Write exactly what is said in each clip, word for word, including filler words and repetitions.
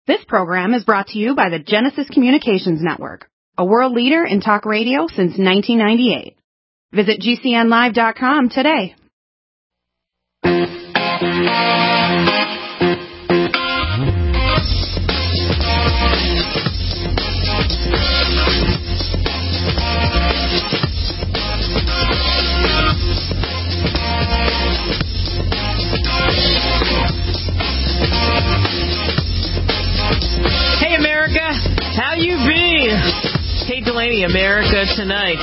This program is brought to you by the Genesis Communications Network, a world leader in talk radio since nineteen ninety-eight. Visit G C N live dot com today. Hey, America, how you been? Kate Delaney, America Tonight.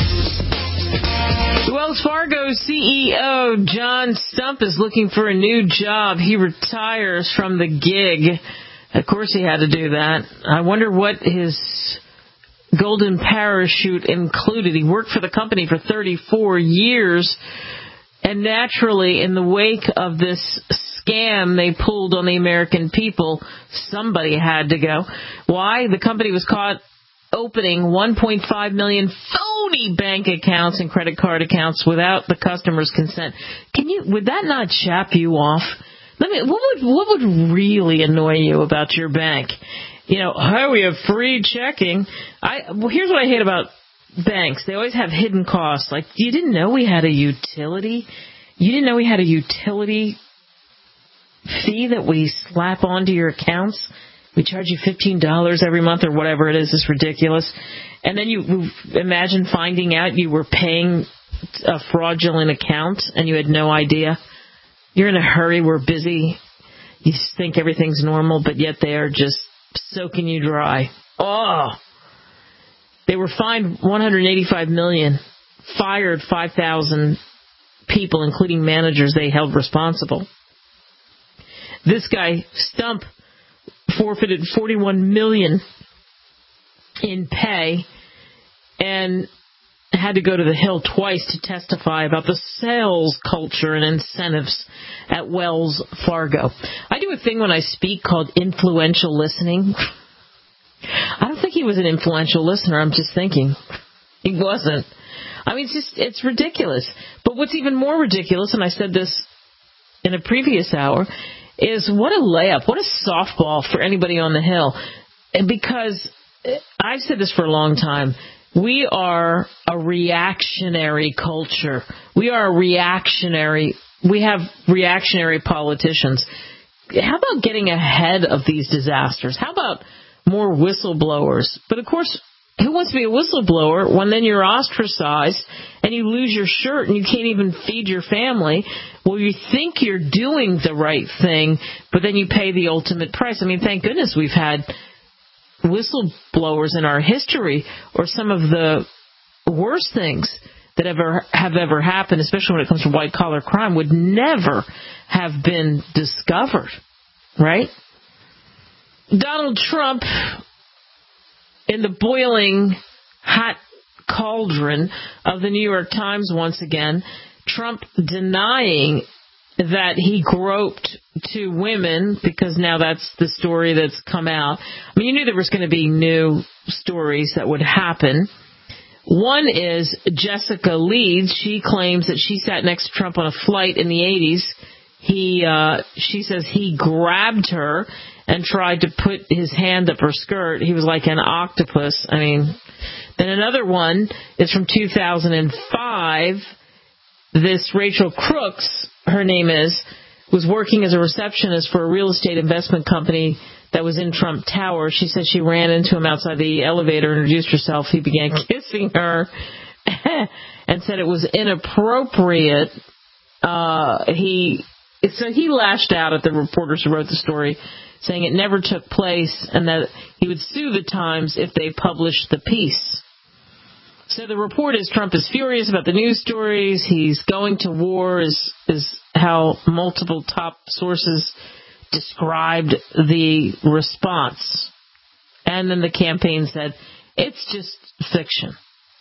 Wells Fargo C E O John Stump is looking for a new job. He retires from the gig. Of course he had to do that. I wonder what his golden parachute included. He worked for the company for thirty-four years, and naturally, in the wake of this scam they pulled on the American people, somebody had to go. Why? The company was caught opening one point five million phony bank accounts and credit card accounts without the customer's consent. Can you? Would that not chap you off? Let me. What would what would really annoy you about your bank? You know, oh, we have free checking. I well, here's what I hate about banks. They always have hidden costs. Like, you didn't know we had a utility. You didn't know we had a utility fee that we slap onto your accounts. We charge you fifteen dollars every month or whatever it is. It's ridiculous. And then you imagine finding out you were paying a fraudulent account and you had no idea. You're in a hurry. We're busy. You think everything's normal, but yet they are just soaking you dry. Oh! They were fined one hundred eighty-five million dollars, fired five thousand people, including managers they held responsible. This guy, Stump, forfeited forty-one million dollars in pay and had to go to the Hill twice to testify about the sales culture and incentives at Wells Fargo. I do a thing when I speak called influential listening. I don't think he was an influential listener. I'm just thinking he wasn't. I mean, it's just, it's ridiculous. But what's even more ridiculous, and I said this in a previous hour, is what a layup, what a softball for anybody on the Hill. Because I've said this for a long time. We are a reactionary culture. We are a reactionary, we have reactionary politicians. How about getting ahead of these disasters? How about more whistleblowers? But of course, who wants to be a whistleblower when then you're ostracized and you lose your shirt and you can't even feed your family? Well, you think you're doing the right thing, but then you pay the ultimate price. I mean, thank goodness we've had whistleblowers in our history, or some of the worst things that ever have ever happened, especially when it comes to white-collar crime, would never have been discovered, right? Donald Trump, in the boiling hot cauldron of the New York Times once again, Trump denying that he groped two women, because now that's the story that's come out. I mean, you knew there was going to be new stories that would happen. One is Jessica Leeds. She claims that she sat next to Trump on a flight in the eighties. He, uh, she says he grabbed her and tried to put his hand up her skirt. He was like an octopus. I mean, then another one is from two thousand five. This Rachel Crooks, her name is, was working as a receptionist for a real estate investment company that was in Trump Tower. She said she ran into him outside the elevator, introduced herself. He began kissing her and said it was inappropriate. Uh, he so he lashed out at the reporters who wrote the story, saying it never took place and that he would sue the Times if they published the piece. So the report is Trump is furious about the news stories. He's going to war, is, is how multiple top sources described the response. And then the campaign said, it's just fiction.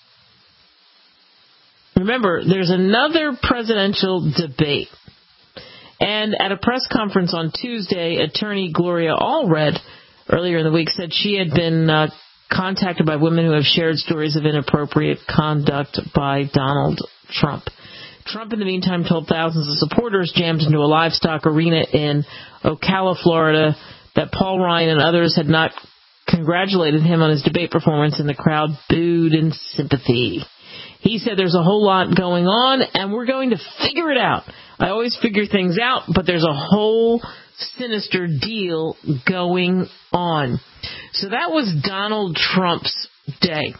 Remember, there's another presidential debate. And at a press conference on Tuesday, attorney Gloria Allred earlier in the week said she had been uh, contacted by women who have shared stories of inappropriate conduct by Donald Trump. Trump, in the meantime, told thousands of supporters jammed into a livestock arena in Ocala, Florida, that Paul Ryan and others had not congratulated him on his debate performance, and the crowd booed in sympathy. He said there's a whole lot going on, and we're going to figure it out. I always figure things out, but there's a whole sinister deal going on. So that was Donald Trump's day.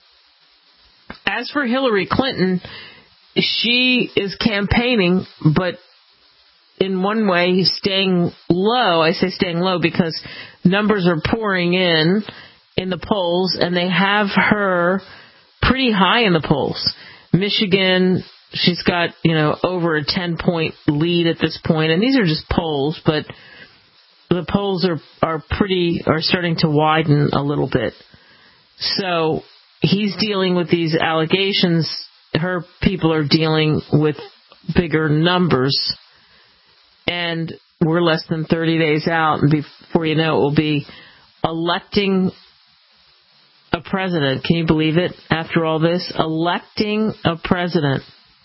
As for Hillary Clinton, she is campaigning, but in one way staying low. I say staying low because numbers are pouring in in the polls, and they have her pretty high in the polls. Michigan, she's got, you know, over a ten-point lead at this point, and these are just polls, but the polls are, are pretty, are starting to widen a little bit. So he's dealing with these allegations. Her people are dealing with bigger numbers, and we're less than thirty days out, and before you know it, we'll be electing a president. Can you believe it? After all this, electing a president.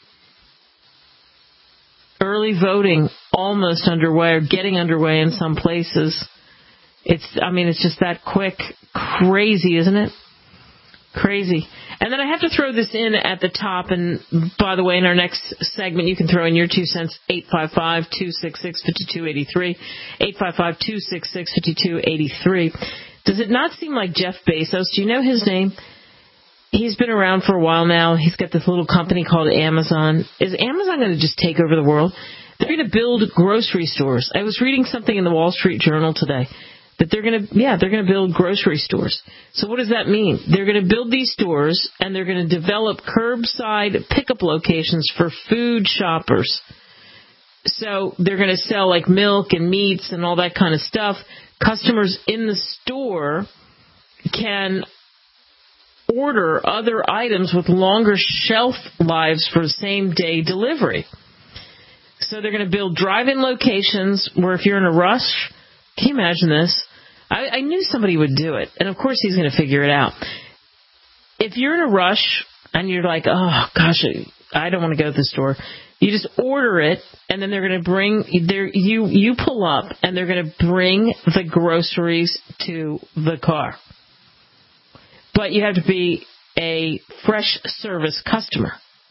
Early voting almost underway, or getting underway in some places. It's, I mean, it's just that quick. Crazy, isn't it? Crazy. And then I have to throw this in at the top, and by the way, in our next segment, you can throw in your two cents, eight five five, two six six, five two eight three, eight five five, two six six, five two eight three. Does it not seem like Jeff Bezos, do you know his name? He's been around for a while now. He's got this little company called Amazon. Is Amazon going to just take over the world? They're going to build grocery stores. I was reading something in the Wall Street Journal today that they're going to, yeah, they're going to build grocery stores. So what does that mean? They're going to build these stores, and they're going to develop curbside pickup locations for food shoppers. So they're going to sell like milk and meats and all that kind of stuff. Customers in the store can order other items with longer shelf lives for same-day delivery. So they're going to build drive-in locations where if you're in a rush, can you imagine this? I, I knew somebody would do it, and of course he's going to figure it out. If you're in a rush and you're like, oh, gosh, I don't want to go to the store, you just order it, and then they're going to bring, you you pull up, and they're going to bring the groceries to the car. But you have to be a fresh service customer.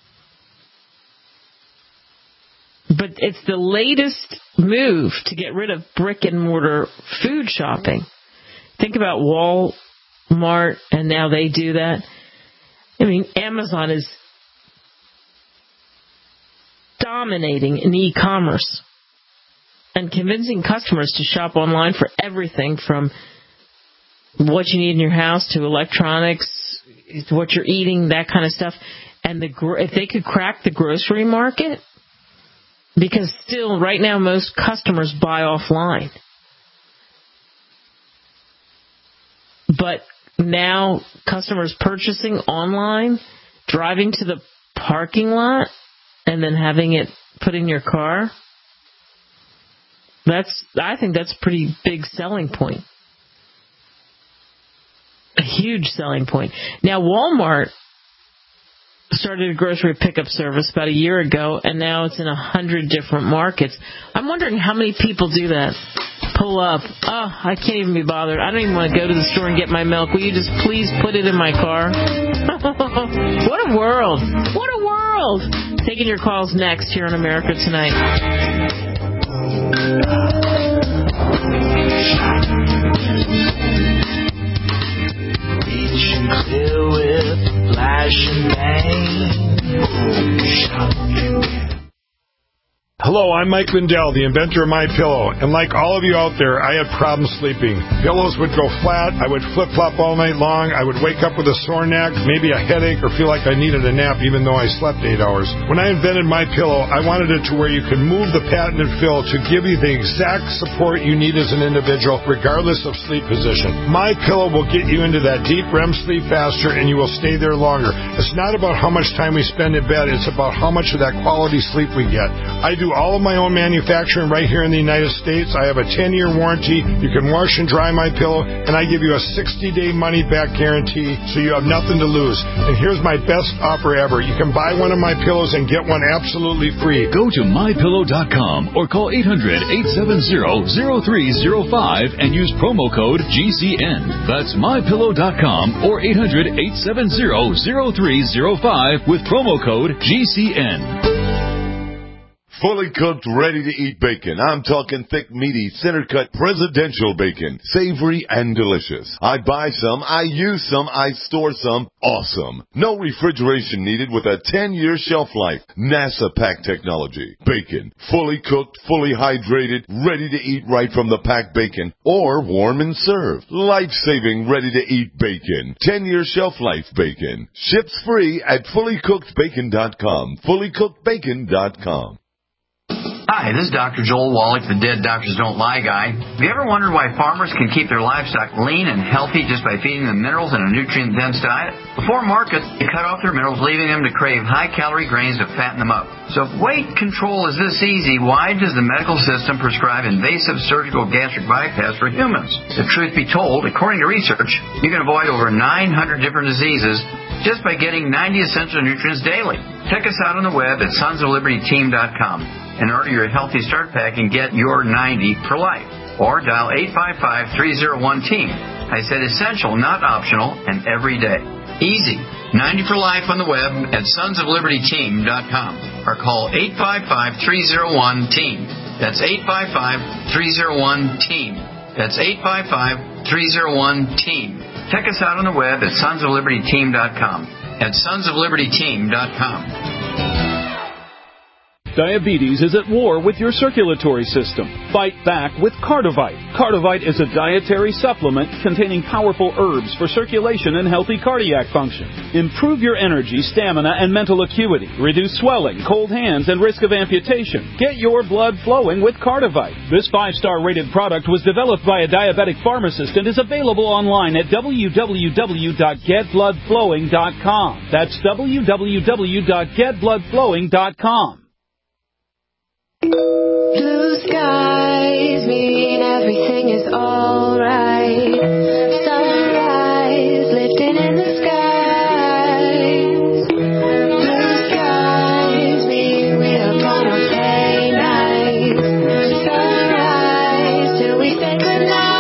But it's the latest move to get rid of brick and mortar food shopping. Think about Walmart, and now they do that. I mean, Amazon is dominating in e-commerce and convincing customers to shop online for everything from what you need in your house to electronics, what you're eating, that kind of stuff. And the if they could crack the grocery market, because still right now most customers buy offline. But now customers purchasing online, driving to the parking lot, and then having it put in your car, that's, I think that's a pretty big selling point. A huge selling point. Now, Walmart started a grocery pickup service about a year ago, and now it's in a hundred different markets. I'm wondering how many people do that. Pull up. Oh, I can't even be bothered. I don't even want to go to the store and get my milk. Will you just please put it in my car? What a world. What a world. Taking your calls next here on America Tonight. Reaching clear with flash and bang. Hello, I'm Mike Lindell, the inventor of MyPillow, and like all of you out there, I had problems sleeping. Pillows would go flat, I would flip-flop all night long, I would wake up with a sore neck, maybe a headache, or feel like I needed a nap even though I slept eight hours. When I invented MyPillow, I wanted it to where you could move the patented fill to give you the exact support you need as an individual, regardless of sleep position. MyPillow will get you into that deep R E M sleep faster, and you will stay there longer. It's not about how much time we spend in bed, it's about how much of that quality sleep we get. I do all all of my own manufacturing right here in the United States. I have a ten-year warranty. You can wash and dry my pillow, and I give you a sixty-day money-back guarantee, so you have nothing to lose. And here's my best offer ever. You can buy one of my pillows and get one absolutely free. Go to my pillow dot com or call eight hundred, eight seven zero, zero three zero five and use promo code G C N. That's my pillow dot com or eight hundred, eight seven zero, zero three zero five with promo code G C N. Fully cooked, ready-to-eat bacon. I'm talking thick, meaty, center-cut presidential bacon. Savory and delicious. I buy some, I use some, I store some. Awesome. No refrigeration needed with a ten-year shelf life. NASA pack technology. Bacon. Fully cooked, fully hydrated, ready to eat right from the packed bacon. Or warm and served. Life-saving, ready-to-eat bacon. ten-year shelf life bacon. Ships free at fully cooked bacon dot com. fully cooked bacon dot com. Hi, this is Doctor Joel Wallach, the Dead Doctors Don't Lie guy. Have you ever wondered why farmers can keep their livestock lean and healthy just by feeding them minerals in a nutrient-dense diet? Before market, they cut off their minerals, leaving them to crave high-calorie grains to fatten them up. So if weight control is this easy, why does the medical system prescribe invasive surgical gastric bypass for humans? If truth be told, according to research, you can avoid over nine hundred different diseases just by getting ninety essential nutrients daily. Check us out on the web at sons of liberty team dot com. And order your Healthy Start Pack and get your ninety for life. Or dial eight five five, three oh one, team. I said essential, not optional, and every day. Easy. ninety for life on the web at sons of liberty team dot com. Or call eight five five, three oh one, team. That's eight five five, three oh one, team. That's eight five five, three oh one, team. Check us out on the web at sons of liberty team dot com. At sons of liberty team dot com. Diabetes is at war with your circulatory system. Fight back with Cardivite. Cardivite is a dietary supplement containing powerful herbs for circulation and healthy cardiac function. Improve your energy, stamina, and mental acuity. Reduce swelling, cold hands, and risk of amputation. Get your blood flowing with Cardivite. This five-star rated product was developed by a diabetic pharmacist and is available online at w w w dot get blood flowing dot com. That's w w w dot get blood flowing dot com. Blue skies mean everything is alright. Sunrise lifting in the skies. Blue skies mean we are gonna play nice. Sunrise till we say goodnight.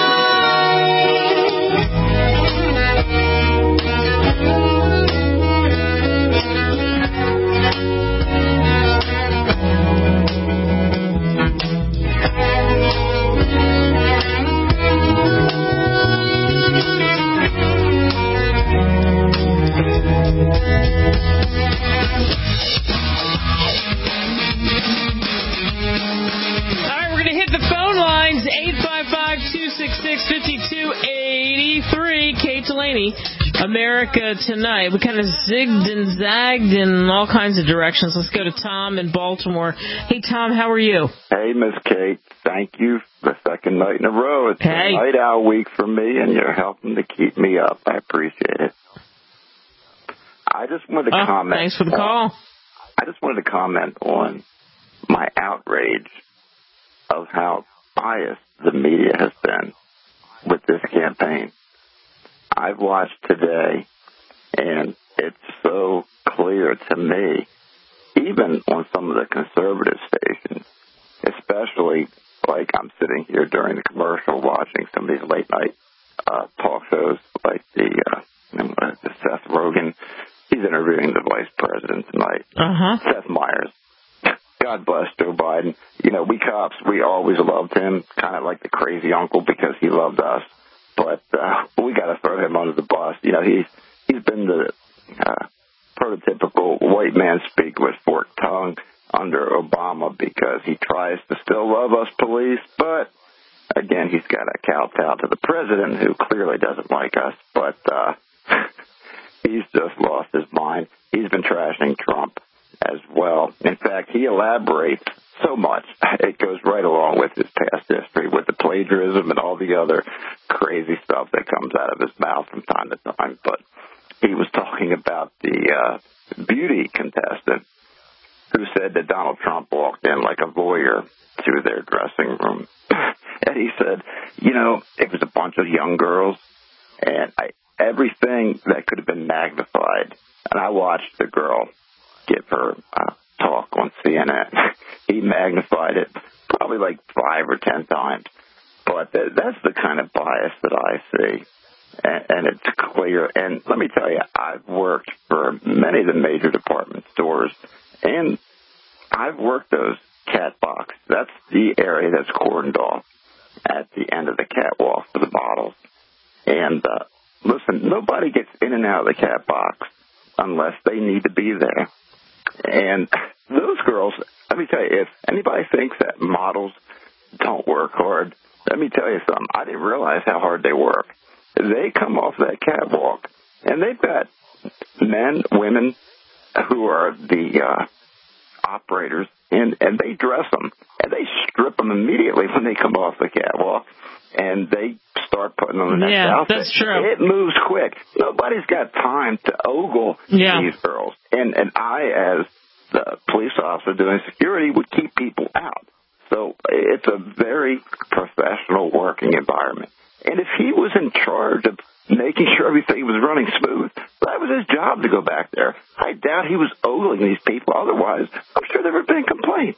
America Tonight. We kind of zigged and zagged in all kinds of directions. Let's go to Tom in Baltimore. Hey, Tom, how are you? Hey, Miss Kate. Thank you for the second night in a row. It's hey. a night owl week for me, and you're helping to keep me up. I appreciate it. I just wanted to oh, comment. Thanks for the call. On, I just wanted to comment on my outrage of how biased the media has been with this campaign. I've watched today, and it's so clear to me, even on some of the conservative stations, especially like I'm sitting here during the commercial watching some of these late-night uh, talk shows like the, uh, the Seth Rogen. He's interviewing the vice president tonight. Uh-huh. Seth Meyers. God bless Joe Biden. You know, we cops, we always loved him, kind of like the crazy uncle because he loved us. But uh, we got to throw him under the bus. You know, he's he's been the uh, prototypical white man speak with forked tongue under Obama because he tries to still love us police. But, again, he's got to kowtow to the president who clearly doesn't like us. But uh, he's just lost his mind. He's been trashing Trump as well. In fact, he elaborates so much. It goes right along with his past history, with the plagiarism and all the other crazy stuff that comes out of his mouth from time to time. But he was talking about the uh, beauty contestant who said that Donald Trump walked in like a voyeur to their dressing room. And he said, you know, it was a bunch of young girls, and I, everything that could have been magnified. And I watched the girl give her uh, talk on C N N. He magnified it probably like five or ten times. But th- that's the kind of bias that I see. And, and it's clear. And let me tell you, I've worked for many of the major department stores, and I've worked those cat box. That's the area that's cordoned off at the end of the catwalk for the bottles. And uh, listen, nobody gets in and out of the cat box unless they need to be there. And those girls, let me tell you, if anybody thinks that models don't work hard, let me tell you something. I didn't realize how hard they work. They come off that catwalk, and they've got men, women who are the uh, operators, and, and they dress them, and they strip them immediately when they come off the catwalk, and they start putting on the next yeah, outfit. That's true. It moves quick. Nobody's got time to ogle yeah. these girls. And, and I, as the police officer doing security, would keep people out. So it's a very professional working environment. And if he was in charge of making sure everything was running smooth, that was his job to go back there. I doubt he was ogling these people. Otherwise, I'm sure there would have been complaints.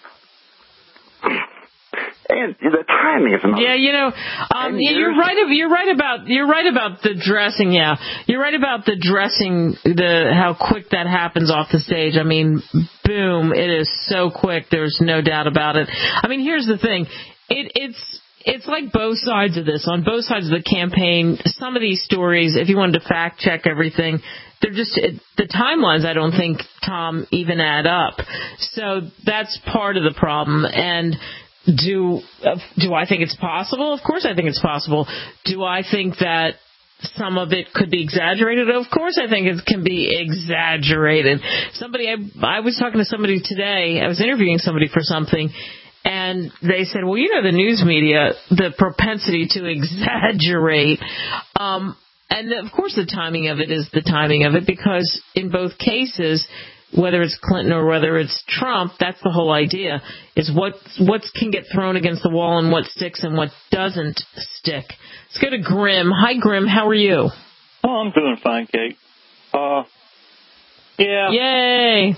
And the timing is another. Yeah, you know, um, yeah, you're right. You're right about you're right about the dressing. Yeah, you're right about the dressing. The how quick that happens off the stage. I mean, boom! It is so quick. There's no doubt about it. I mean, here's the thing. It, it's it's like both sides of this. On both sides of the campaign, some of these stories, if you wanted to fact check everything, they're just it, the timelines. I don't think, Tom, even add up. So that's part of the problem. And Do uh, do I think it's possible? Of course I think it's possible. Do I think that some of it could be exaggerated? Of course I think it can be exaggerated. Somebody, I, I was talking to somebody today, I was interviewing somebody for something, and they said, well, you know, the news media, the propensity to exaggerate, um, and of course the timing of it is the timing of it, because in both cases, whether it's Clinton or whether it's Trump, that's the whole idea, is what what can get thrown against the wall and what sticks and what doesn't stick. Let's go to Grim. Hi, Grim. How are you? Oh, I'm doing fine, Kate. Uh, yeah. Yay.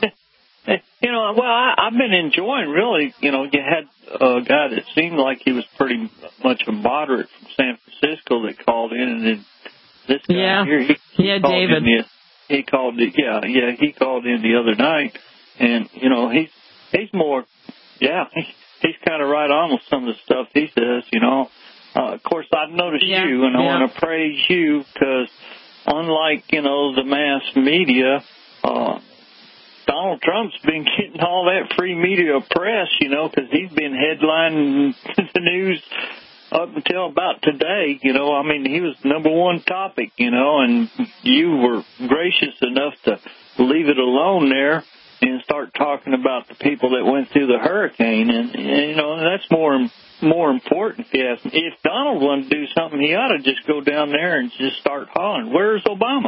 You know, well, I, I've been enjoying, really, you know, you had a guy that seemed like he was pretty much a moderate from San Francisco that called in, and then this guy yeah. here, he, he yeah, called David. in. He called, yeah, yeah, he called in the other night, and, you know, he's, he's more, yeah, he, he's kind of right on with some of the stuff he says, you know. Uh, of course, I've noticed yeah, you, and I yeah. want to praise you, because unlike, you know, the mass media, uh, Donald Trump's been getting all that free media press, you know, because he's been headlining the news up until about today. You know, I mean, he was number one topic, you know, and you were gracious enough to leave it alone there and start talking about the people that went through the hurricane. And, and you know, that's more more important, if you ask me. If Donald wanted to do something, he ought to just go down there and just start hollering, where's Obama?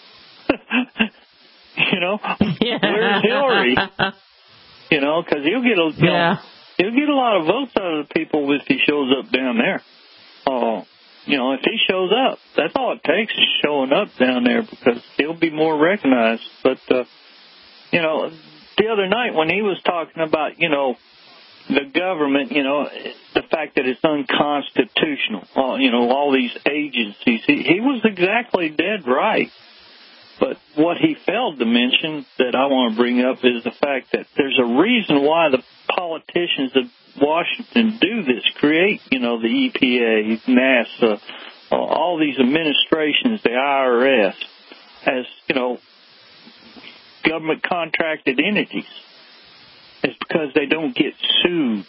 You know, yeah. where's Hillary? You know, because he'll get a, you yeah. know, he'll get a lot of votes out of the people if he shows up down there. Oh, uh, you know, if he shows up, that's all it takes is showing up down there, because he'll be more recognized. But, uh, you know, the other night when he was talking about, you know, the government, you know, the fact that it's unconstitutional, uh, you know, all these agencies, he, he was exactly dead right. But what he failed to mention that I want to bring up is the fact that there's a reason why the politicians of Washington do this, create, you know, the E P A, NASA, uh, all these administrations, the I R S, as, you know, government contracted entities. It's because they don't get sued.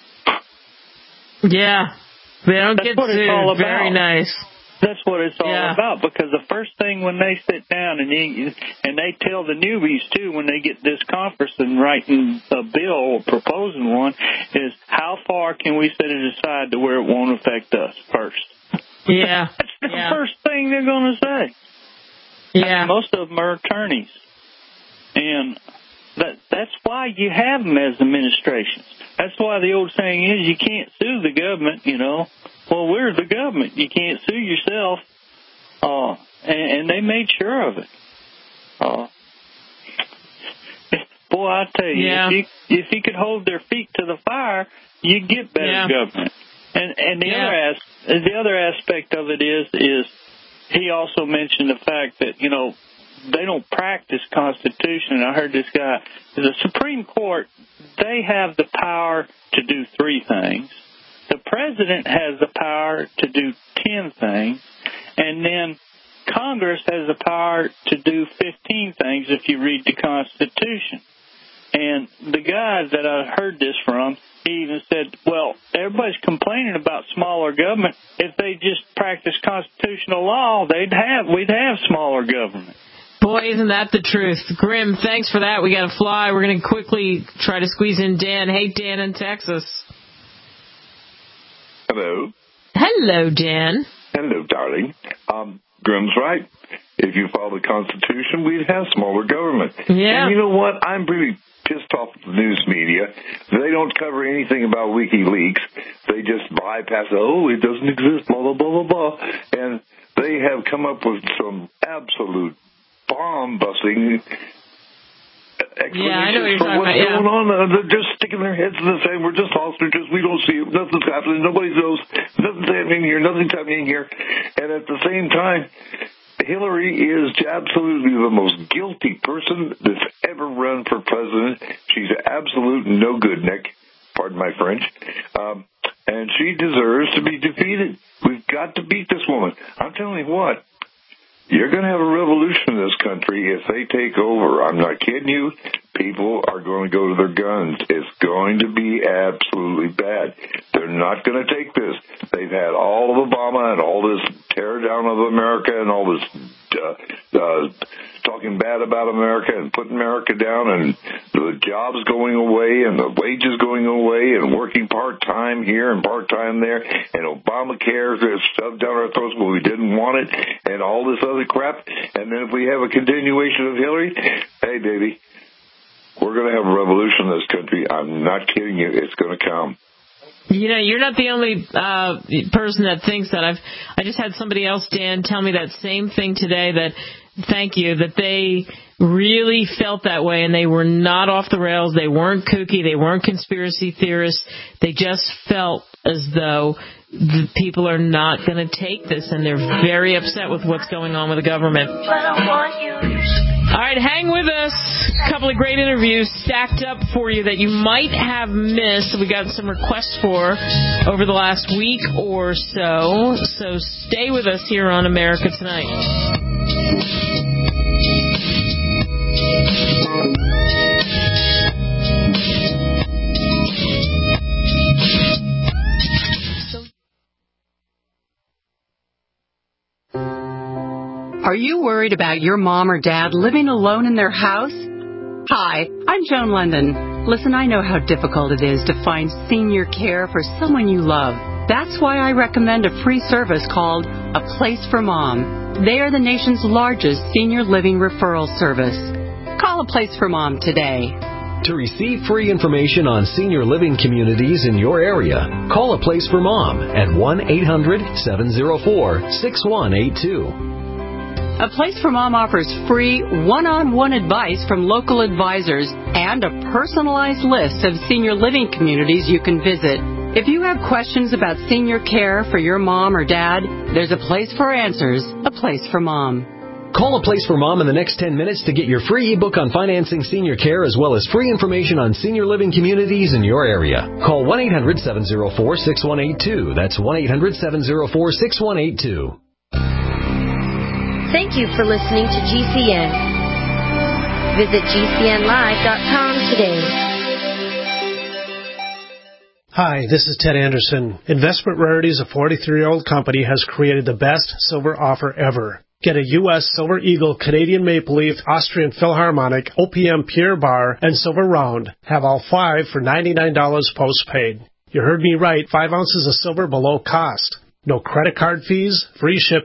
Yeah, they don't That's get what sued. It's all about. Very nice. That's what it's all yeah. about, because the first thing when they sit down and you, and they tell the newbies, too, when they get this conference and writing a bill or proposing one, is how far can we set it aside to where it won't affect us first? Yeah. That's the yeah. first thing they're going to say. Yeah. I mean, most of them are attorneys. And, that that's why you have them as administrations. That's why the old saying is you can't sue the government, you know. Well, we're the government. You can't sue yourself. Uh, and, and they made sure of it. Uh, boy, I tell you, yeah. if you if you could hold their feet to the fire, you get better yeah. government. And and the yeah. other as the other aspect of it is is he also mentioned the fact that, you know, they don't practice Constitution. I heard this guy, the Supreme Court, they have the power to do three things. The president has the power to do ten things, and then Congress has the power to do fifteen things if you read the Constitution. And the guy that I heard this from, he even said, well, everybody's complaining about smaller government. If they just practice constitutional law, they'd have we'd have smaller government. Boy, isn't that the truth. Grim, thanks for that. We got to fly. We're going to quickly try to squeeze in Dan. Hey, Dan in Texas. Hello. Hello, Dan. Hello, darling. Um, Grim's right. If you follow the Constitution, we'd have smaller government. Yeah. And you know what? I'm really pissed off with the news media. They don't cover anything about WikiLeaks. They just bypass, oh, it doesn't exist, blah, blah, blah, blah, blah. And they have come up with some absolute bomb-busting explanations yeah, I know what you're for talking what's about, yeah. going on. Uh, they're just sticking their heads in the sand. We're just hostages. We don't see it. Nothing's happening. Nobody knows. Nothing's happening here. Nothing's happening here. And at the same time, Hillary is absolutely the most guilty person that's ever run for president. She's an absolute no-good-neck, pardon my French, um, and she deserves to be defeated. We've got to beat this woman. I'm telling you what, you're going to have a revolution in this country if they take over. I'm not kidding you. People are going to go to their guns. It's going to be absolutely bad. They're not going to take this. They've had all of Obama and all this tear down of America and all this uh, uh, talking bad about America and putting America down, and the jobs going away and the wages going away and working part-time here and part-time there, and Obamacare is shoved down our throats when we didn't want it, and all this other crap. And then if we have a continuation of Hillary, hey, baby, we're going to have a revolution in this country. I'm not kidding you. It's going to come. You know, you're not the only uh, person that thinks that. I've I just had somebody else, Dan, tell me that same thing today, that, thank you, that they really felt that way and they were not off the rails. They weren't kooky. They weren't conspiracy theorists. They just felt as though the people are not going to take this, and they're very upset with what's going on with the government. All right, hang with us. A couple of great interviews stacked up for you that you might have missed. We got some requests for over the last week or so. So stay with us here on America Tonight. Are you worried about your mom or dad living alone in their house? Hi, I'm Joan London. Listen, I know how difficult it is to find senior care for someone you love. That's why I recommend a free service called A Place for Mom. They are the nation's largest senior living referral service. Call A Place for Mom today. To receive free information on senior living communities in your area, call A Place for Mom at one eight hundred seven oh four six one eight two. A Place for Mom offers free one-on-one advice from local advisors and a personalized list of senior living communities you can visit. If you have questions about senior care for your mom or dad, there's a place for answers, A Place for Mom. Call A Place for Mom in the next ten minutes to get your free ebook on financing senior care as well as free information on senior living communities in your area. Call one eight hundred seven oh four six one eight two. That's one eight hundred seven oh four six one eight two. Thank you for listening to G C N. Visit G C N live dot com today. Hi, this is Ted Anderson. Investment Rarities, a forty-three-year-old company, has created the best silver offer ever. Get a U S Silver Eagle, Canadian Maple Leaf, Austrian Philharmonic, O P M Pure Bar, and Silver Round. Have all five for ninety-nine dollars postpaid. You heard me right, five ounces of silver below cost. No credit card fees, free shipping.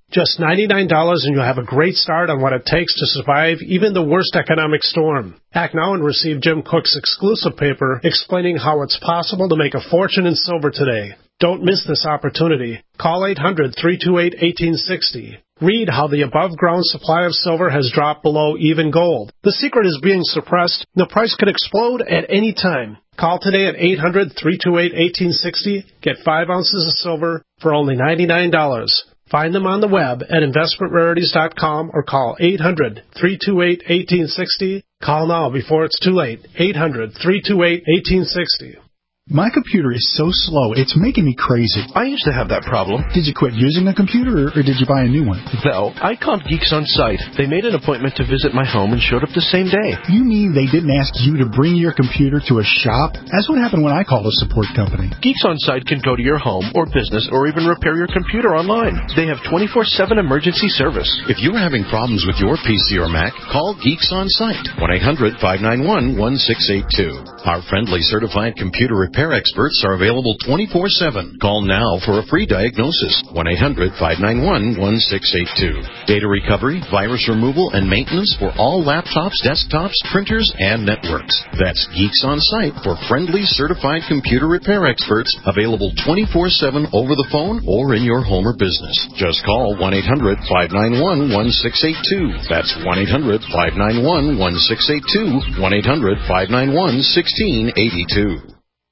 Just ninety-nine dollars and you'll have a great start on what it takes to survive even the worst economic storm. Act now and receive Jim Cook's exclusive paper explaining how it's possible to make a fortune in silver today. Don't miss this opportunity. Call eight hundred, three two eight, one eight six zero. Read how the above-ground supply of silver has dropped below even gold. The secret is being suppressed. The price could explode at any time. Call today at eight hundred, three two eight, one eight six zero. Get five ounces of silver for only ninety-nine dollars. Find them on the web at investment rarities dot com or call eight hundred, three two eight, one eight six zero. Call now before it's too late. eight hundred, three two eight, one eight six zero. My computer is so slow, it's making me crazy. I used to have that problem. Did you quit using a computer, or, or did you buy a new one? No, I called Geeks On Site. They made an appointment to visit my home and showed up the same day. You mean they didn't ask you to bring your computer to a shop? That's what happened when I called a support company. Geeks On Site can go to your home or business or even repair your computer online. They have twenty-four seven emergency service. If you're having problems with your P C or Mac, call Geeks On Site, one eight hundred, five nine one, one six eight two. Our friendly certified computer repair experts are available twenty-four seven. Call now for a free diagnosis, one eight hundred, five nine one, one six eight two. Data recovery, virus removal, and maintenance for all laptops, desktops, printers, and networks. That's Geeks On Site for friendly certified computer repair experts, available twenty-four seven over the phone or in your home or business. Just call one eight hundred, five nine one, one six eight two. That's one eight hundred, five nine one, one six eight two, one eight hundred, five nine one, one six eight two.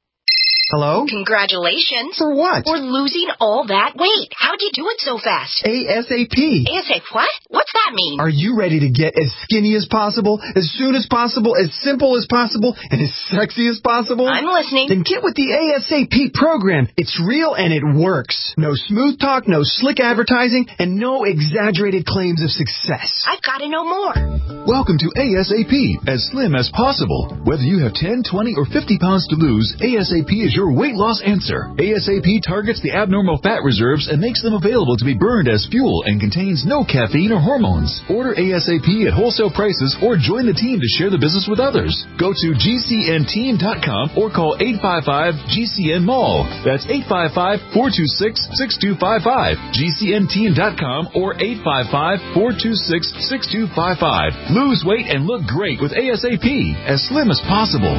Hello? Congratulations. For what? For losing all that weight. How'd you do it so fast? ASAP. ASAP what? What's that mean? Are you ready to get as skinny as possible, as soon as possible, as simple as possible, and as sexy as possible? I'm listening. Then get with the ASAP program. It's real and it works. No smooth talk, no slick advertising, and no exaggerated claims of success. I've got to know more. Welcome to ASAP, as slim as possible. Whether you have ten, twenty, or fifty pounds to lose, ASAP is your weight loss answer. ASAP targets the abnormal fat reserves and makes them available to be burned as fuel and contains no caffeine or hormones. Order ASAP at wholesale prices or join the team to share the business with others. Go to G C N team dot com or call eight five five G C N Mall. That's eight five five, four two six, six two five five. G C N team dot com or eight five five, four two six, six two five five. Lose weight and look great with ASAP, as slim as possible.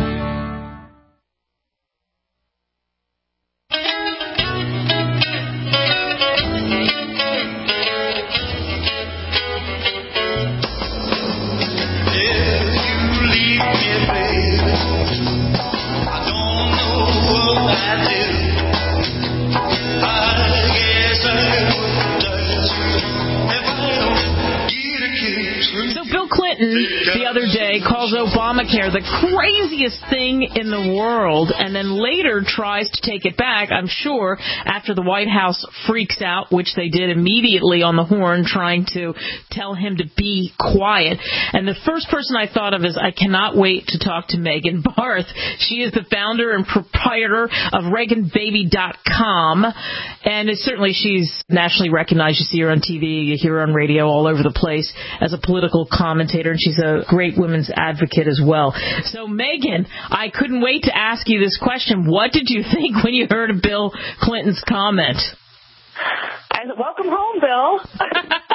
The other day calls Obamacare the craziest thing in the world, and then later tries to take it back, I'm sure, after the White House freaks out, which they did immediately on the horn, trying to tell him to be quiet. And the first person I thought of is I cannot wait to talk to Megan Barth. She is the founder and proprietor of Reagan Baby dot com, and it's certainly she's nationally recognized. You see her on T V, you hear her on radio, all over the place as a political commentator, and she's a great women's advocate as well. So, Megan, I couldn't wait to ask you this question. What did you think when you heard of Bill Clinton's comment? I said, welcome home, Bill.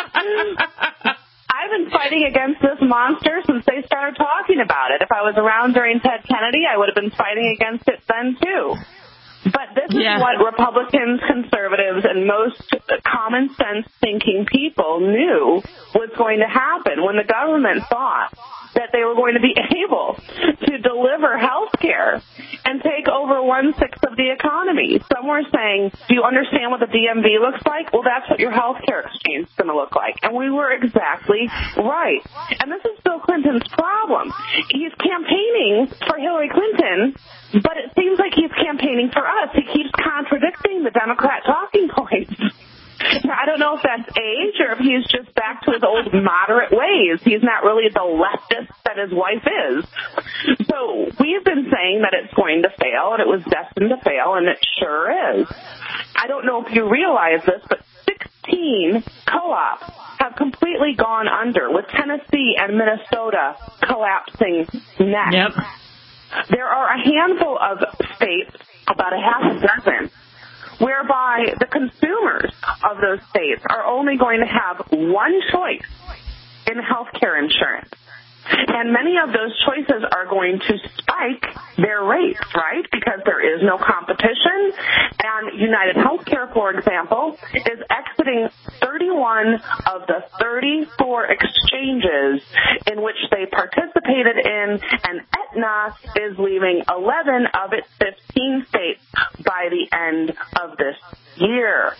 I've been fighting against this monster since they started talking about it. If I was around during Ted Kennedy, I would have been fighting against it then, too. But this yeah. is what Republicans, conservatives, and most common sense thinking people knew was going to happen when the government thought that they were going to be able to deliver health care and take over one-sixth of the economy. Some were saying, do you understand what the D M V looks like? Well, that's what your health care exchange is going to look like. And we were exactly right. And this is Bill Clinton's problem. He's campaigning for Hillary Clinton, but it seems like he's campaigning for us. He keeps contradicting the Democrat talking points. Now, I don't know if that's age or if he's just back to his old moderate ways. He's not really the leftist that his wife is. So we've been saying that it's going to fail, and it was destined to fail, and it sure is. I don't know if you realize this, but sixteen co-ops have completely gone under, with Tennessee and Minnesota collapsing next. Yep. There are a handful of states, about a half a dozen, whereby the consumers of those states are only going to have one choice in health care insurance. And many of those choices are going to spike their rates, right? Because there is no competition. And United Healthcare, for example, is exiting thirty-one of the thirty-four exchanges in which they participated in, and Aetna is leaving eleven of its fifteen states by the end of this year.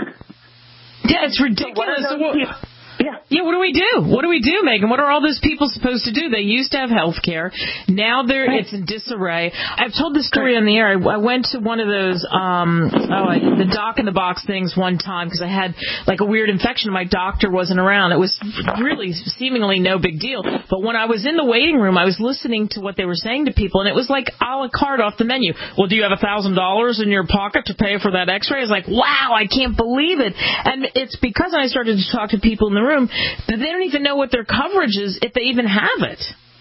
Yeah, it's ridiculous. So what are those people? Yeah. Yeah, what do we do? What do we do, Megan? What are all those people supposed to do? They used to have health care. Now they're it's in disarray. I've told this story on the air. I, I went to one of those, um, oh, I, the doc in the box things one time because I had like a weird infection. My doctor wasn't around. It was really seemingly no big deal. But when I was in the waiting room, I was listening to what they were saying to people, and it was like a la carte off the menu. Well, do you have a thousand dollars in your pocket to pay for that X-ray? I was like, wow, I can't believe it. And it's because I started to talk to people in the room that they don't even know what their coverage is if they even have it.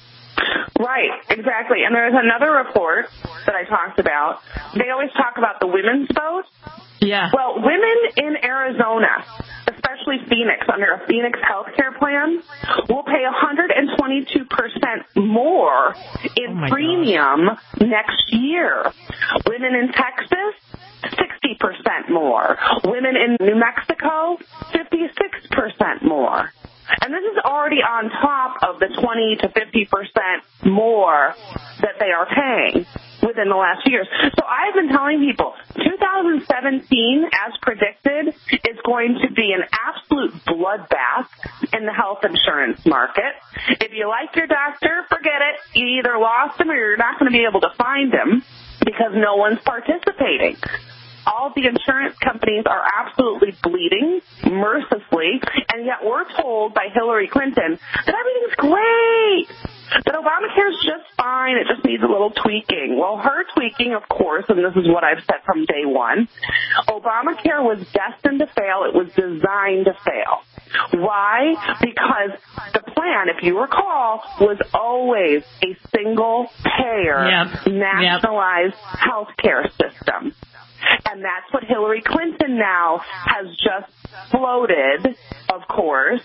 Right, exactly. And there's another report that I talked about. They always talk about the women's vote. Yeah. Well, women in Arizona, especially Phoenix, under a Phoenix healthcare plan, will pay one hundred twenty-two percent more in oh premium gosh. next year. Women in Texas, sixty percent more. Women in New Mexico, fifty-six percent more. And this is already on top of the twenty to fifty percent more that they are paying within the last years. So I've been telling people two thousand seventeen, as predicted, is going to be an absolute bloodbath in the health insurance market. If you like your doctor, forget it. You either lost him or you're not going to be able to find him because no one's participating. All the insurance companies are absolutely bleeding mercilessly, and yet we're told by Hillary Clinton that everything's great, that Obamacare is just fine, it just needs a little tweaking. Well, her tweaking, of course, and this is what I've said from day one, Obamacare was destined to fail. It was designed to fail. Why? Because the plan, if you recall, was always a single-payer, yep. nationalized yep. health care system. And that's what Hillary Clinton now has just floated, of course.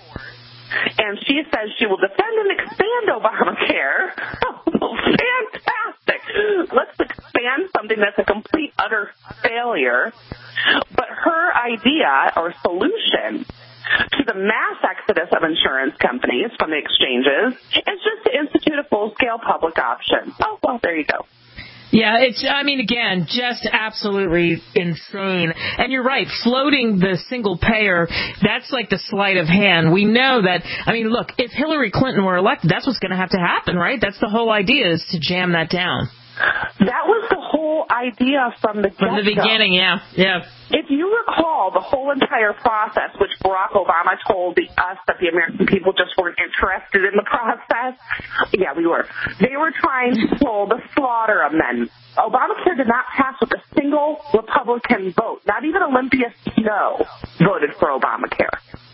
And she says she will defend and expand Obamacare. Oh, fantastic. Let's expand something that's a complete, utter failure. But her idea or solution to the mass exodus of insurance companies from the exchanges is just to institute a full-scale public option. Oh, well, there you go. Yeah, it's, I mean, again, just absolutely insane. And you're right, floating the single payer, that's like the sleight of hand. We know that, I mean, look, if Hillary Clinton were elected, that's what's going to have to happen, right? That's the whole idea, is to jam that down. That was the whole idea from the get-go. From the beginning, yeah, yeah. If you recall the whole entire process, which Barack Obama told the, us that the American people just weren't interested in the process, yeah, we were. They were trying to pull the Slaughter Amendment. Obamacare did not pass with a single Republican vote. Not even Olympia Snowe voted for Obamacare.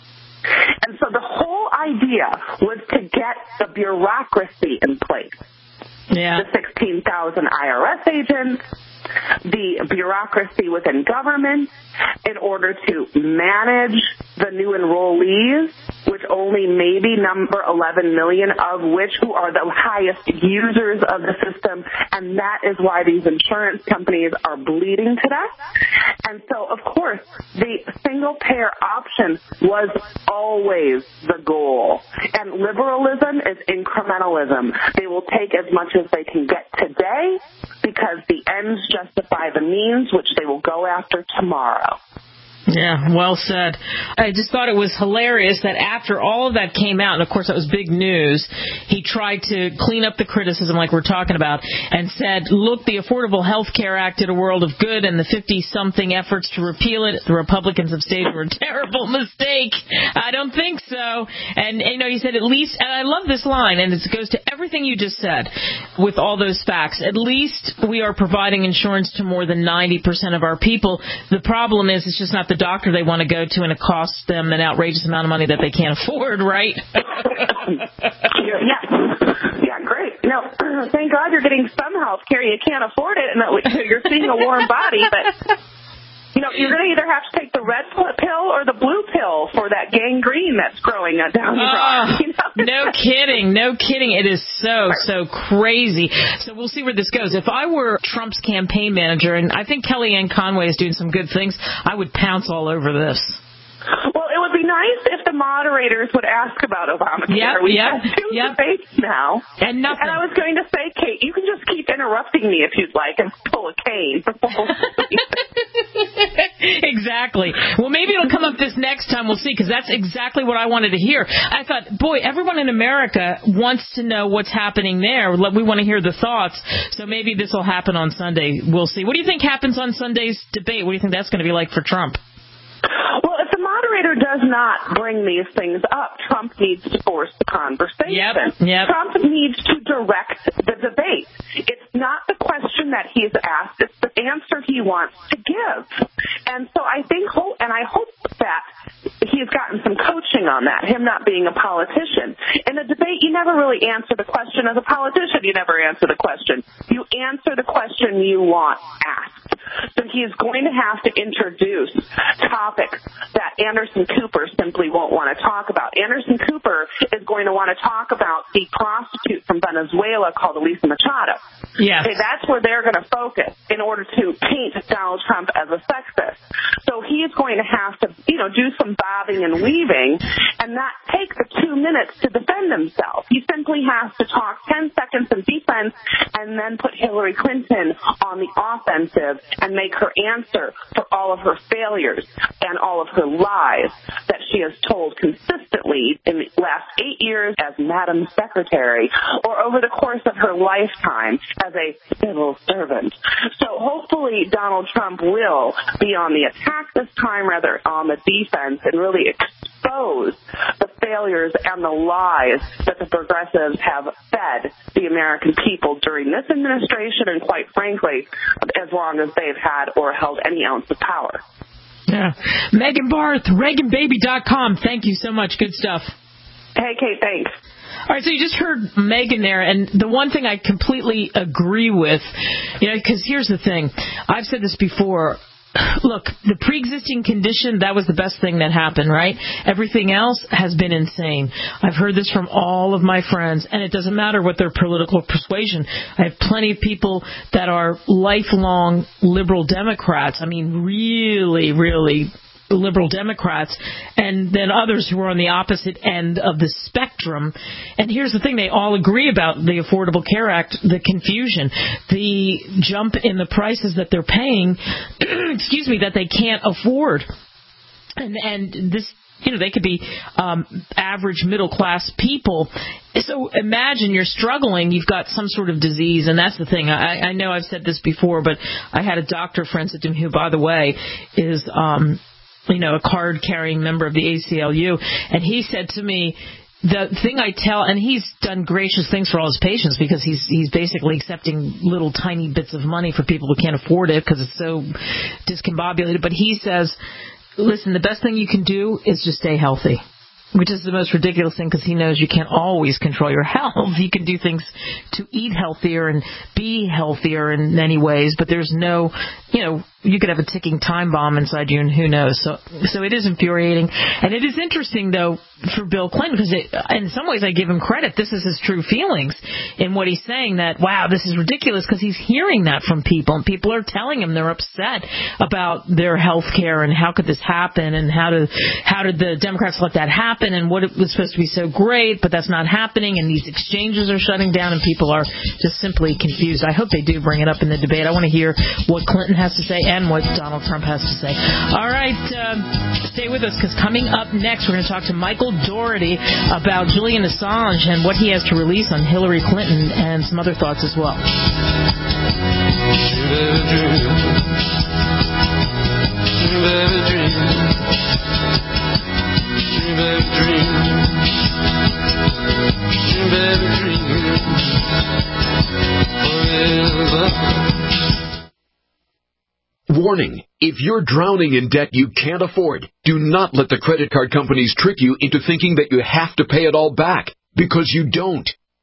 And so the whole idea was to get the bureaucracy in place. Yeah. The sixteen thousand I R S agents, the bureaucracy within government, in order to manage the new enrollees, which only maybe number eleven million of which who are the highest users of the system, and that is why these insurance companies are bleeding to death. And so, of course, the single-payer option was always the goal. And liberalism is incrementalism. They will take as much as they can get today because the ends justify the means, which they will go after tomorrow. Yeah, well said. I just thought it was hilarious that after all of that came out, and of course that was big news, he tried to clean up the criticism like we're talking about and said, look, the Affordable Health Care Act did a world of good, and the fifty-something efforts to repeal it, the Republicans have stated were a terrible mistake. I don't think so. And, you know, he said at least, and I love this line, and it goes to everything you just said with all those facts, at least we are providing insurance to more than ninety percent of our people. The problem is it's just not the doctor they want to go to, and it costs them an outrageous amount of money that they can't afford, right? yeah, yeah, great. No, thank God you're getting some health care. You can't afford it, and that you're seeing a warm body, but You know, you're going to either have to take the red pill or the blue pill for that gangrene that's growing down your arm. You know? No kidding. No kidding. It is so, so crazy. So we'll see where this goes. If I were Trump's campaign manager, and I think Kellyanne Conway is doing some good things, I would pounce all over this. Well, it would be nice if the moderators would ask about Obamacare. Yep, We've yep, had two yep. debates now. And nothing. And I was going to say, Kate, you can just keep interrupting me if you'd like and pull a cane. Exactly. Well, maybe it'll come up this next time. We'll see, because that's exactly what I wanted to hear. I thought, boy, everyone in America wants to know what's happening there. We want to hear the thoughts. So maybe this will happen on Sunday. We'll see. What do you think happens on Sunday's debate? What do you think that's going to be like for Trump? Well, if the moderator does not bring these things up, Trump needs to force the conversation. Yep, yep. Trump needs to direct the debate. It's not the question that he's asked, it's the answer he wants to give. And so I think, and I hope that he's gotten some coaching on that, him not being a politician. In a debate, you never really answer the question. As a politician, you never answer the question. You answer the question you want asked. So he is going to have to introduce topics that Anderson Cooper simply won't want to talk about. Anderson Cooper is going to want to talk about the prostitute from Venezuela called Elisa Machado. Yes. Okay, that's where they're going to focus in order to paint Donald Trump as a sexist. So he is going to have to, you know, do some bobbing and weaving and not take the two minutes to defend himself. He simply has to talk ten seconds in defense and then put Hillary Clinton on the offensive and make her answer for all of her failures and all of her lies that she has told consistently in the last eight years as Madam Secretary or over the course of her lifetime as a civil servant. So hopefully Donald Trump will be on the attack this time rather on the defense and really expose the failures and the lies that the progressives have fed the American people during this administration and, quite frankly, as long as they've had or held any ounce of power. Yeah. Megan Barth, Reagan Baby dot com. Thank you so much. Good stuff. Hey, Kate, thanks. All right, so you just heard Megan there, and the one thing I completely agree with, you know, because here's the thing. I've said this before. Look, the pre-existing condition, that was the best thing that happened, right? Everything else has been insane. I've heard this from all of my friends, and it doesn't matter what their political persuasion. I have plenty of people that are lifelong liberal Democrats. I mean, really, really liberal Democrats, and then others who are on the opposite end of the spectrum. And here's the thing, they all agree about the Affordable Care Act, the confusion, the jump in the prices that they're paying, excuse me, that they can't afford. And, and this, you know, they could be um, average middle-class people. So imagine you're struggling, you've got some sort of disease, and that's the thing. I, I know I've said this before, but I had a doctor friend to me who, by the way, is... Um, you know, a card-carrying member of the A C L U, and he said to me, the thing I tell, and he's done gracious things for all his patients because he's he's basically accepting little tiny bits of money for people who can't afford it because it's so discombobulated, but he says, listen, the best thing you can do is just stay healthy. Which is the most ridiculous thing because he knows you can't always control your health. You can do things to eat healthier and be healthier in many ways, but there's no, you know, you could have a ticking time bomb inside you and who knows. So so it is infuriating. And it is interesting, though, for Bill Clinton because in some ways I give him credit. This is his true feelings in what he's saying that, wow, this is ridiculous because he's hearing that from people. And people are telling him they're upset about their health care and how could this happen and how, to, how did the Democrats let that happen and what it was supposed to be so great, but that's not happening and these exchanges are shutting down and people are just simply confused. I hope they do bring it up in the debate. I want to hear what Clinton has to say and what Donald Trump has to say. All right, um, stay with us because coming up next we're going to talk to Michael Dougherty about Julian Assange and what he has to release on Hillary Clinton and some other thoughts as well. Warning, if you're drowning in debt you can't afford, do not let the credit card companies trick you into thinking that you have to pay it all back, because you don't.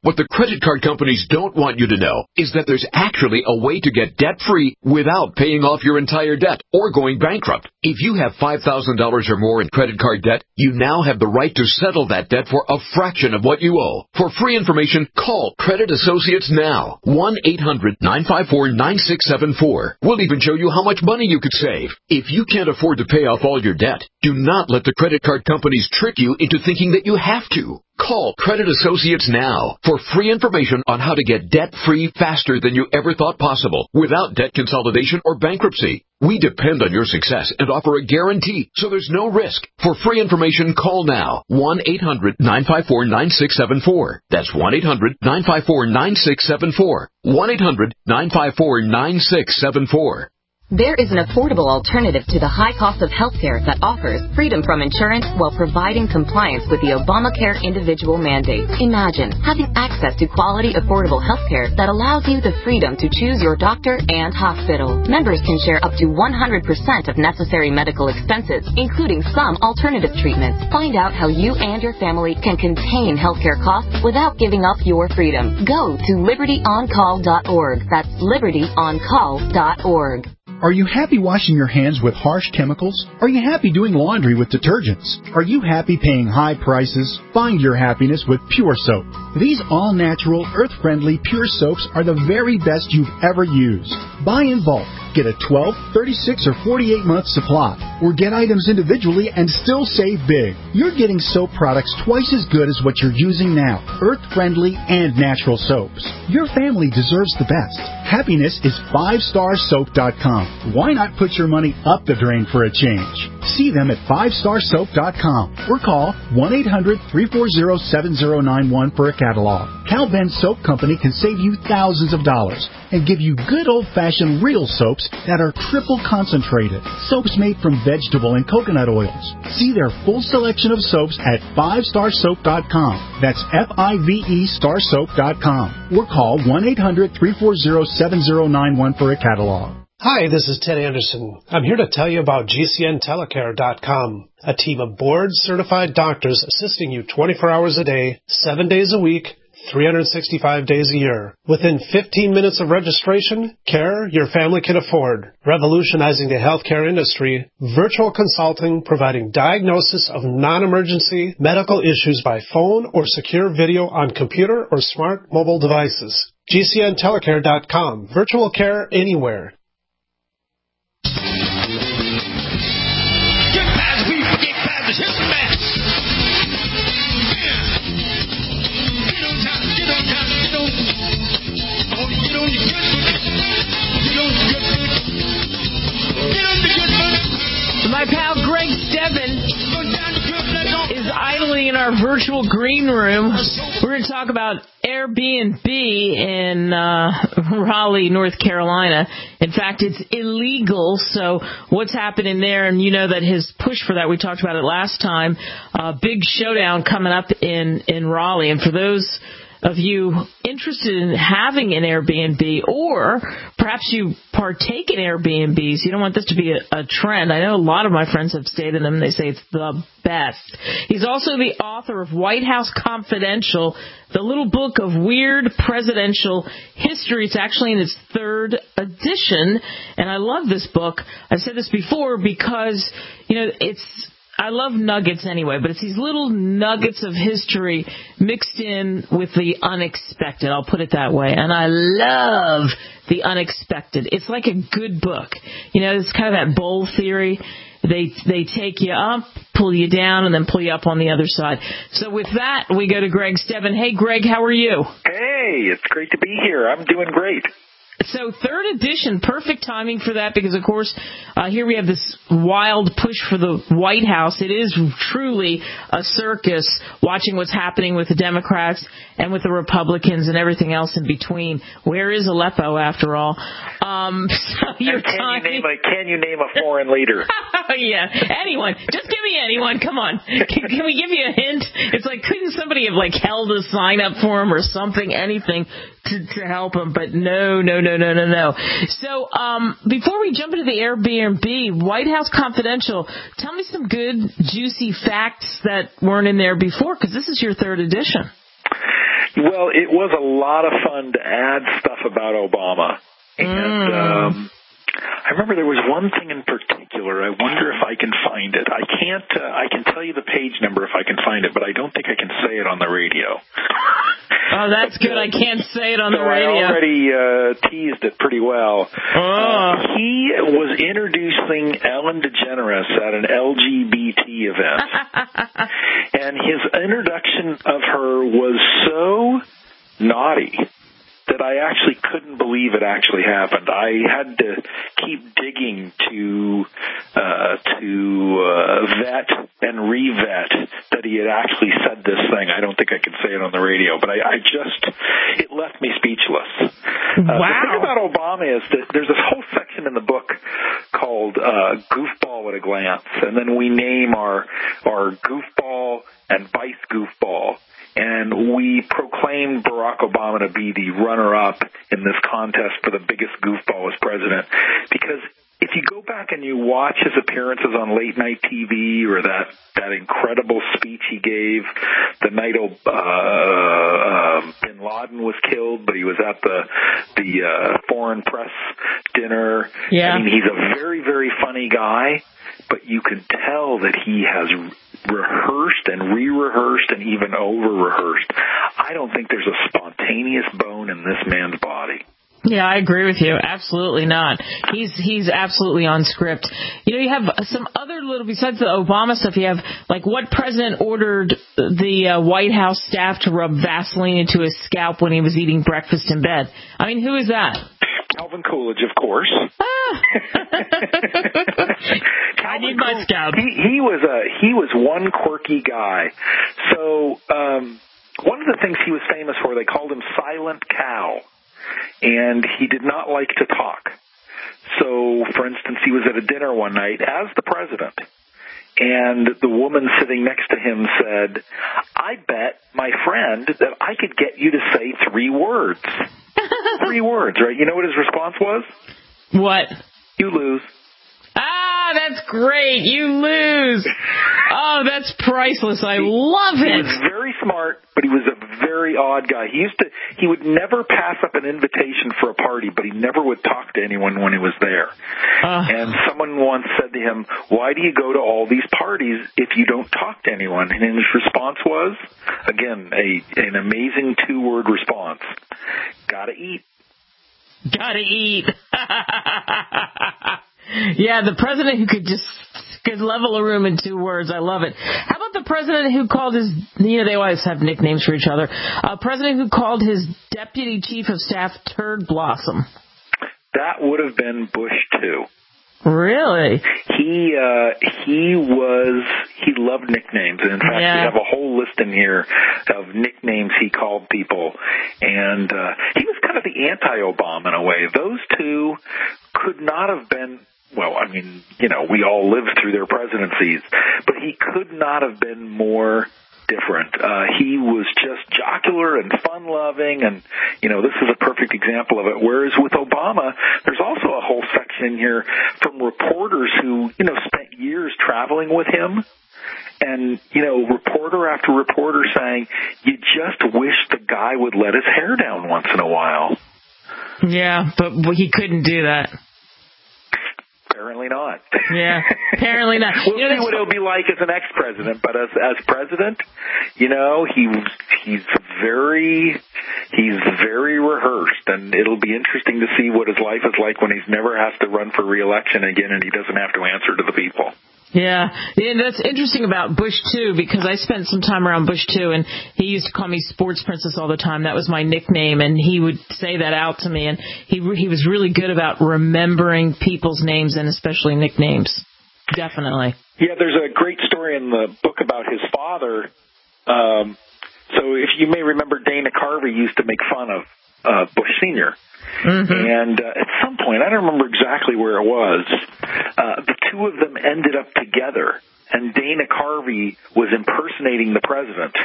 What the credit card companies don't want you to know is that there's actually a way to get debt-free without paying off your entire debt or going bankrupt. If you have five thousand dollars or more in credit card debt, you now have the right to settle that debt for a fraction of what you owe. For free information, call Credit Associates now. one eight hundred nine five four nine six seven four. We'll even show you how much money you could save. If you can't afford to pay off all your debt, do not let the credit card companies trick you into thinking that you have to. Call Credit Associates now for free information on how to get debt-free faster than you ever thought possible without debt consolidation or bankruptcy. We depend on your success and offer a guarantee, so there's no risk. For free information, call now. one eight hundred nine five four nine six seven four. That's one eight hundred nine five four nine six seven four. one eight hundred nine five four nine six seven four. There is an affordable alternative to the high cost of healthcare that offers freedom from insurance while providing compliance with the Obamacare individual mandate. Imagine having access to quality, affordable healthcare that allows you the freedom to choose your doctor and hospital. Members can share up to one hundred percent of necessary medical expenses, including some alternative treatments. Find out how you and your family can contain healthcare costs without giving up your freedom. Go to liberty on call dot org. That's liberty on call dot org. Are you happy washing your hands with harsh chemicals? Are you happy doing laundry with detergents? Are you happy paying high prices? Find your happiness with Pure Soap. These all-natural, earth-friendly Pure Soaps are the very best you've ever used. Buy in bulk. Get a twelve, thirty-six, or forty-eight month supply, or get items individually and still save big. You're getting soap products twice as good as what you're using now, earth-friendly and natural soaps. Your family deserves the best. Happiness is five star soap dot com. Why not put your money up the drain for a change? See them at five star soap dot com or call one eight hundred three four zero seven zero nine one for a catalog. Cal Ben Soap Company can save you thousands of dollars and give you good old-fashioned real soaps that are triple concentrated. Soaps made from vegetable and coconut oils. See their full selection of soaps at five star soap dot com. That's F I V E star soap dot com. Or call one eight hundred three four zero seven zero nine one for a catalog. Hi, this is Ted Anderson. I'm here to tell you about G C N telecare dot com, a team of board-certified doctors assisting you twenty-four hours a day, seven days a week, three hundred sixty-five days a year. Within fifteen minutes of registration, care your family can afford. Revolutionizing the healthcare industry, virtual consulting providing diagnosis of non-emergency medical issues by phone or secure video on computer or smart mobile devices. G C N telecare dot com. Virtual care anywhere. My pal Greg Stebbin is idling in our virtual green room. We're going to talk about Airbnb in uh, Raleigh, North Carolina. In fact, it's illegal, so what's happening there? And you know that his push for that, we talked about it last time, uh, big showdown coming up in, in Raleigh. And for those of you interested in having an Airbnb, or perhaps you partake in Airbnbs, you don't want this to be a, a trend. I know a lot of my friends have stayed in them, and they say it's the best. He's also the author of White House Confidential, the little book of weird presidential history. It's actually in its third edition, and I love this book. I've said this before because, you know, it's I love nuggets anyway, but it's these little nuggets of history mixed in with the unexpected. I'll put it that way. And I love the unexpected. It's like a good book. You know, it's kind of that bowl theory. They they take you up, pull you down, and then pull you up on the other side. So with that, we go to Greg Stebbin. Hey, Greg, how are you? Hey, it's great to be here. I'm doing great. So third edition, perfect timing for that because, of course, uh, here we have this wild push for the White House. It is truly a circus watching what's happening with the Democrats and with the Republicans and everything else in between. Where is Aleppo, after all? Um, so you're can, time- you name a, can you name a foreign leader? Yeah, anyone. Just give me anyone. Come on. Can, can we give you a hint? It's like, couldn't somebody have, like, held a sign up for him or something, anything to, to help him? But no, no, no, no, no, no. So um, before we jump into the Airbnb, White House Confidential, tell me some good, juicy facts that weren't in there before, because this is your third edition. Well, it was a lot of fun to add stuff about Obama. And Mm. um, I remember there was one thing in particular. I wonder if I can find it. I can't. Uh, I can tell you the page number if I can find it, but I don't think I can say it on the radio. Oh, that's good. I can't say it on so the radio. I already uh, teased it pretty well. Oh. Uh, he was introducing Ellen DeGeneres at an L G B T event, and his introduction of her was so naughty that I actually couldn't believe it actually happened. I had to keep digging to uh, to uh, vet and re-vet that he had actually said this thing. I don't think I can say it on the radio, but I, I just, it left me speechless. Uh, Wow. The thing about Obama is that there's this whole section in the book called uh, Goofball at a Glance, and then we name our our goofball and vice goofball. And we proclaimed Barack Obama to be the runner-up in this contest for the biggest goofball as president. Because if you go back and you watch his appearances on late-night T V or that, that incredible speech he gave the night uh, uh, Bin Laden was killed, but he was at the the uh, foreign press dinner. Yeah. I mean, he's a very, very funny guy, but you can tell that he has rehearsed and re-rehearsed and even over-rehearsed. I don't think there's a spontaneous bone in this man's body. Yeah, I agree with you. Absolutely not. He's he's absolutely on script. You know, you have some other little, besides the Obama stuff, you have, like, what president ordered the uh, White House staff to rub Vaseline into his scalp when he was eating breakfast in bed? I mean, who is that? Calvin Coolidge, of course. Ah. I need my scalp. He, he was a he was one quirky guy. So um, one of the things he was famous for, they called him Silent Cow, and he did not like to talk. So, for instance, he was at a dinner one night as the president, and the woman sitting next to him said, "I bet my friend that I could get you to say three words." Three words, right? You know what his response was? What? You lose. Ah, that's great. You lose. Oh, that's priceless. I love He it. was very smart, but he was a very odd guy. He used to, he would never pass up an invitation for a party, but he never would talk to anyone when he was there. Uh. And someone once said to him, "Why do you go to all these parties if you don't talk to anyone?" And his response was, again, a an amazing two-word response: "Gotta eat." Gotta eat. Yeah, the president who could just could level a room in two words. I love it. How about the president who called his, you know, they always have nicknames for each other. A president who called his deputy chief of staff Turd Blossom. That would have been Bush, too. Really? He uh, he was he loved nicknames. In fact, Yeah. we have a whole list in here of nicknames he called people, and uh, he was kind of the anti-Obama in a way. Those two could not have been. Well, I mean, you know, we all lived through their presidencies, but he could not have been more different. Uh, he was just jocular and fun-loving, and, you know, this is a perfect example of it. Whereas with Obama, there's also a whole section in here from reporters who, you know, spent years traveling with him, and, you know, reporter after reporter saying, you just wish the guy would let his hair down once in a while. Yeah, but he couldn't do that. Apparently not. Yeah, apparently not. We'll You know, see what it'll be like as an ex-president, but as as president, you know, he he's very he's very rehearsed, and it'll be interesting to see what his life is like when he's never has to run for re-election again, and he doesn't have to answer to the people. Yeah, and that's interesting about Bush, too, because I spent some time around Bush, too, and he used to call me Sports Princess all the time. That was my nickname, and he would say that out to me, and he he was really good about remembering people's names and especially nicknames. Definitely. Yeah, there's a great story in the book about his father. Um, so if you may remember, Dana Carvey used to make fun of uh, Bush Senior Mm-hmm. And uh, at some point, I don't remember exactly where it was, uh, the two of them ended up together, and Dana Carvey was impersonating the president.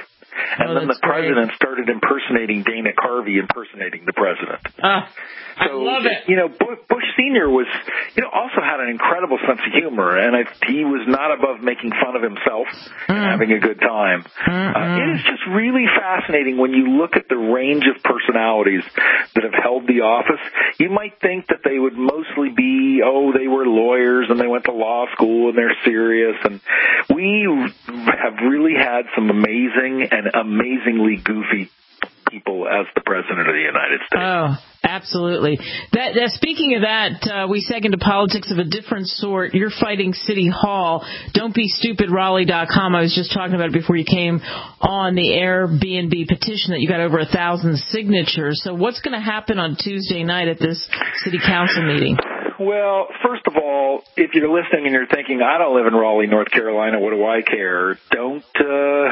and oh, then the that's great. president started impersonating Dana Carvey, impersonating the president. Uh, I so, love it. You know, Bush Senior was, you know, also had an incredible sense of humor, and I, he was not above making fun of himself mm. and having a good time. Uh, it is just really fascinating when you look at the range of personalities that have held the office. You might think that they would mostly be, oh, they were lawyers and they went to law school and they're serious, and we have really had some amazing and amazingly goofy people as the President of the United States. Oh, absolutely. That, that speaking of that, uh, we seg into politics of a different sort. You're fighting City Hall. Don't be stupid Raleigh dot com. I was just talking about it before you came on, the Airbnb petition that you got over a thousand signatures. So what's going to happen on Tuesday night at this City Council meeting? Well, first of all, if you're listening and you're thinking, I don't live in Raleigh, North Carolina, what do I care? Don't, uh...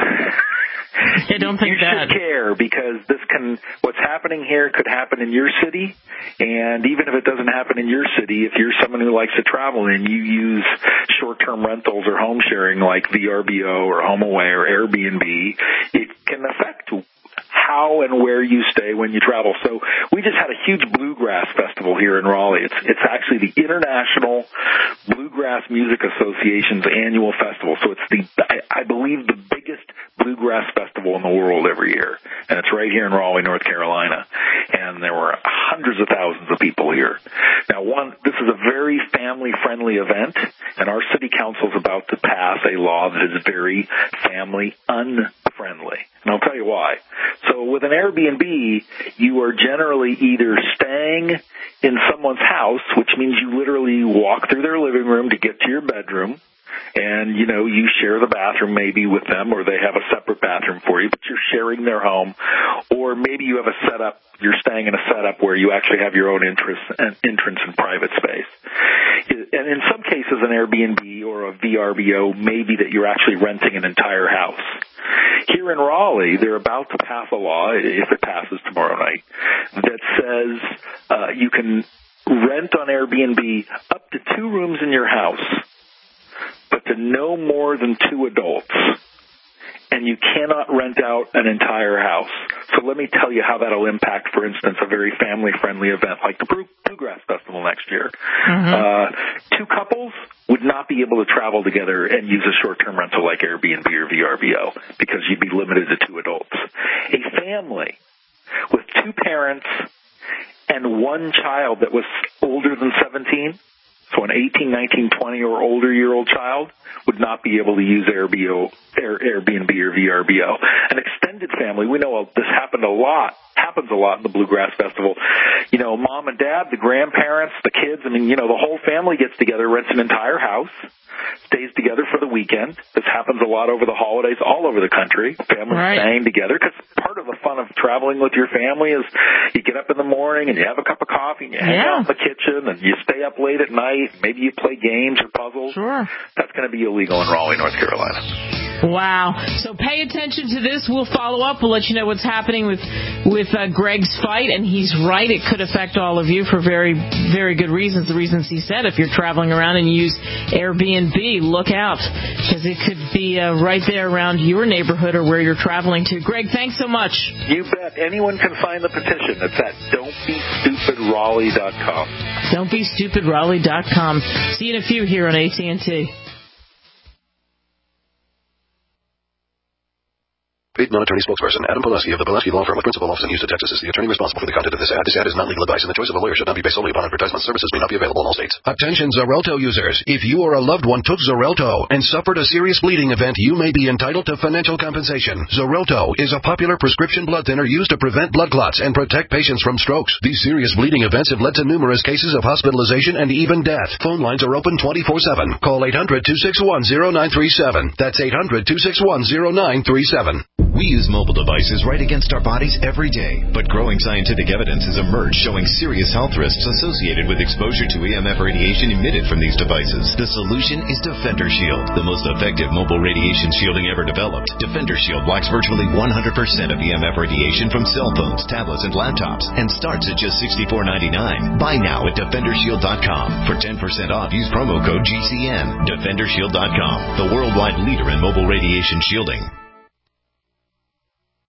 Yeah, don't think you that. should care, because this can, what's happening here could happen in your city, and even if it doesn't happen in your city, if you're someone who likes to travel and you use short-term rentals or home sharing like V R B O or HomeAway or Airbnb, it can affect how and where you stay when you travel. So we just had a huge bluegrass festival here in Raleigh. It's it's actually the International Bluegrass Music Association's annual festival. So it's the, I, I believe, the biggest bluegrass festival in the world every year. And it's right here in Raleigh, North Carolina. And there were hundreds of thousands of people here. Now, one, this is a very family-friendly event, and our city council is about to pass a law that is very family-unfriendly. And I'll tell you why. So with an Airbnb, you are generally either staying in someone's house, which means you literally walk through their living room to get to your bedroom, and, you know, you share the bathroom maybe with them, or they have a separate bathroom for you, but you're sharing their home. Or maybe you have a setup, you're staying in a setup where you actually have your own interest and entrance and private space. And in some cases, an Airbnb or a V R B O may be that you're actually renting an entire house. Here in Raleigh, they're about to pass a law, if it passes tomorrow night, that says uh, you can rent on Airbnb up to two rooms in your house, but to no more than two adults. And you cannot rent out an entire house. So let me tell you how that'll impact, for instance, a very family-friendly event like the Bluegrass Festival next year. Mm-hmm. Uh, two couples would not be able to travel together and use a short-term rental like Airbnb or V R B O because you'd be limited to two adults. A family with two parents and one child that was older than seventeen, so an eighteen, nineteen, twenty or older year old child, would not be able to use Airbnb or V R B O. An extended family, we know this happened a lot, happens a lot in the Bluegrass Festival. You know, mom and dad, the grandparents, the kids, I mean, you know, the whole family gets together, rents an entire house, stays together for the weekend. This happens a lot over the holidays all over the country. Families right. staying together, because part of the fun of traveling with your family is you get up in the morning and you have a cup of coffee and you hang yeah. out in the kitchen and you stay up late at night. Maybe you play games or puzzles. Sure. That's going to be illegal in Raleigh, North Carolina. Wow. So pay attention to this. We'll follow up. We'll let you know what's happening with with uh, Greg's fight. And he's right. It could affect all of you for very, very good reasons. The reasons he said, if you're traveling around and you use Airbnb, look out, because it could be uh, right there around your neighborhood or where you're traveling to. Greg, thanks so much. You bet. Anyone can sign the petition. It's at don't be stupid Raleigh dot com. don't be stupid Raleigh dot com. See you in a few here on A T and T. Paid non-attorney spokesperson Adam Pulaski of the Pulaski Law Firm with principal office in Houston, Texas is the attorney responsible for the content of this ad. This ad is not legal advice, and the choice of a lawyer should not be based solely upon advertisement. Services may not be available in all states. Attention Xarelto users. If you or a loved one took Xarelto and suffered a serious bleeding event, you may be entitled to financial compensation. Xarelto is a popular prescription blood thinner used to prevent blood clots and protect patients from strokes. These serious bleeding events have led to numerous cases of hospitalization and even death. Phone lines are open twenty-four seven. Call eight hundred, two six one, zero nine three seven. That's eight hundred, two six one, zero nine three seven. We use mobile devices right against our bodies every day, but growing scientific evidence has emerged showing serious health risks associated with exposure to E M F radiation emitted from these devices. The solution is Defender Shield, the most effective mobile radiation shielding ever developed. Defender Shield blocks virtually one hundred percent of E M F radiation from cell phones, tablets, and laptops, and starts at just sixty-four ninety-nine. Buy now at defender shield dot com. For ten percent off, use promo code G C N. defender shield dot com, the worldwide leader in mobile radiation shielding.